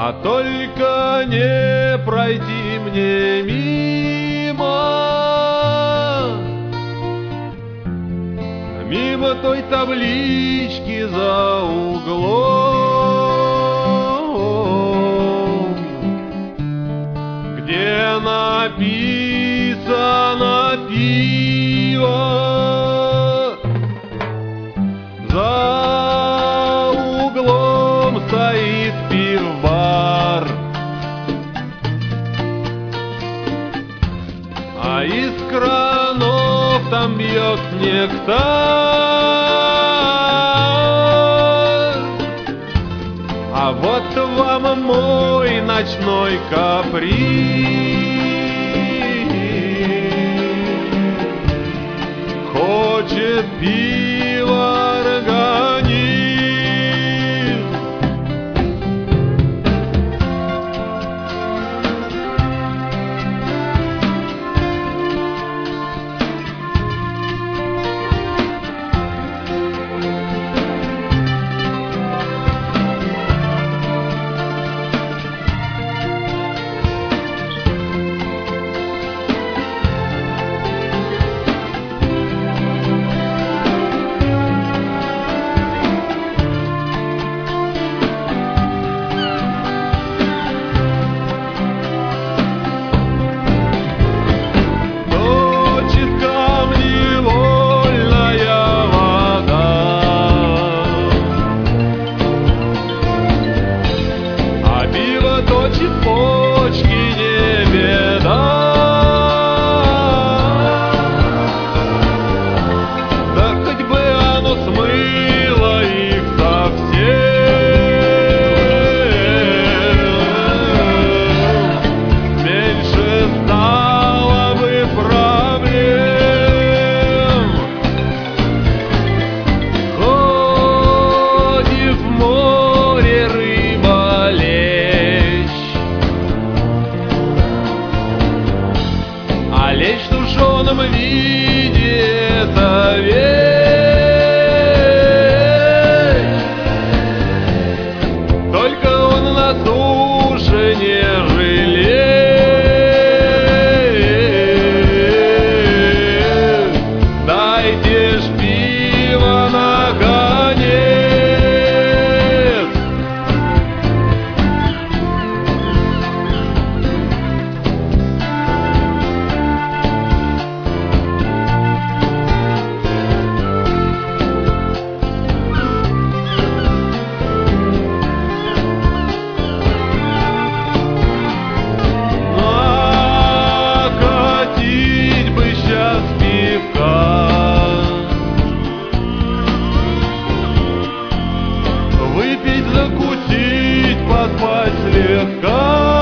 А только не пройти мне мимо той таблички за углом, где написано пиво. За углом стоит пивбар, а из кранов там бьет нектар. А вот вам мой ночной каприз. Хочет пиво организм. Почки не беда, да хоть бы оно смыло их совсем, меньше стало бы проблем. Ходи в море, рыба, а лечь в тушеном виде — это вещь. Только он на суше не жалеет. Дайте ж пиво наконец. Выпить, закусить, поспать слегка.